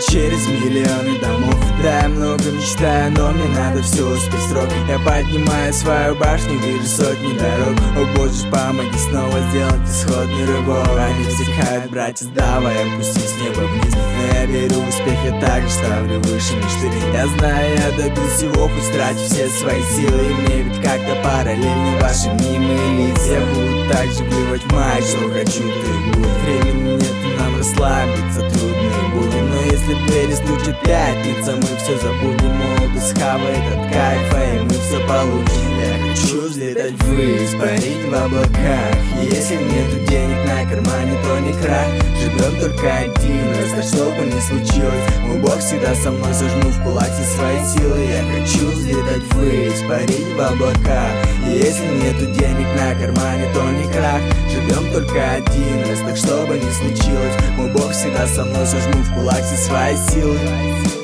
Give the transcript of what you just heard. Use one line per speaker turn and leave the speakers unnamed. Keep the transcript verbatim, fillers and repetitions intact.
через миллионы домов. Да, я много мечтаю, но мне надо все успеть срок. Я поднимаю свою башню, вижу сотни дорог. О боже, помоги снова сделать исходный рывок. Они вздыхают, братья, давай опустись с неба вниз. Но я верю в успех, я также ставлю выше мечты. Я знаю, я добьюсь всего, хоть трачу все свои силы. И мне ведь как-то параллельны ваши мнимые лица. Я буду так же вливать в май, что хочу ты будь. Времени нет, нам расслабиться, трудные будни. Но если в двери стучит пятница, мы все забудем. Молодость хавает от кайфа, и мы все получим. Я хочу взлетать ввысь, парить в облаках. Если нету денег на кармане, то не крах. Живем только один раз, так что бы ни случилось, мой Бог всегда со мной, сожму в кулак все свои силы. Я хочу взлетать ввысь, парить в облаках. И если нету денег на кармане, то не крах. Живем только один раз, так что бы ни случилось, мой Бог всегда со мной, сожму в кулак все свои силы.